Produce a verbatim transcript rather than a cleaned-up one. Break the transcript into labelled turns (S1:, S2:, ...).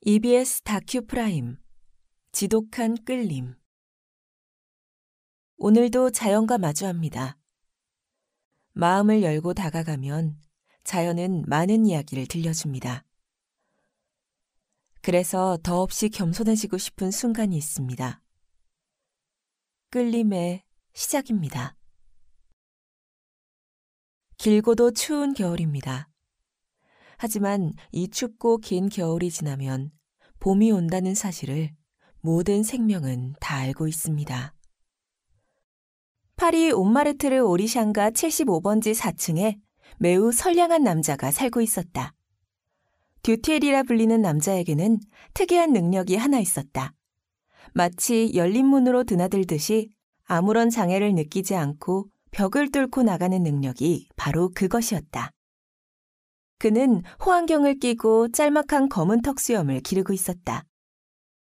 S1: 이비에스 다큐 프라임 지독한 끌림. 오늘도 자연과 마주합니다. 마음을 열고 다가가면 자연은 많은 이야기를 들려줍니다. 그래서 더없이 겸손해지고 싶은 순간이 있습니다. 끌림의 시작입니다. 길고도 추운 겨울입니다. 하지만 이 춥고 긴 겨울이 지나면 봄이 온다는 사실을 모든 생명은 다 알고 있습니다. 파리 옹마르트르 오리샹가 칠십오 번지 사 층에 매우 선량한 남자가 살고 있었다. 듀티엘이라 불리는 남자에게는 특이한 능력이 하나 있었다. 마치 열린 문으로 드나들듯이 아무런 장애를 느끼지 않고 벽을 뚫고 나가는 능력이 바로 그것이었다. 그는 호안경을 끼고 짤막한 검은 턱수염을 기르고 있었다.